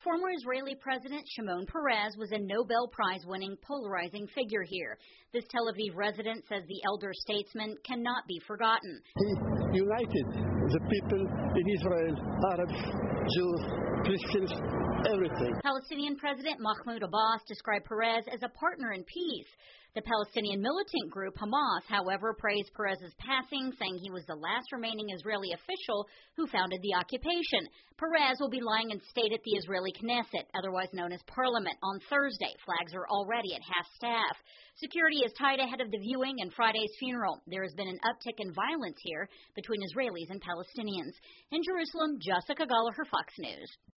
Former Israeli President Shimon Peres was a Nobel Prize-winning polarizing figure here. This Tel Aviv resident says the elder statesman cannot be forgotten. He united the people in Israel, Arabs, Jews, Christians, everything. Palestinian President Mahmoud Abbas described Peres as a partner in peace. The Palestinian militant group Hamas, however, praised Peres's passing, saying he was the last remaining Israeli official who founded the occupation. Peres will be lying in state at the Israeli Knesset, otherwise known as Parliament, on Thursday. Flags are already at half-staff. Security is tight ahead of the viewing and Friday's funeral. There has been an uptick in violence here between Israelis and Palestinians. In Jerusalem, Jessica Gallagher, Fox News.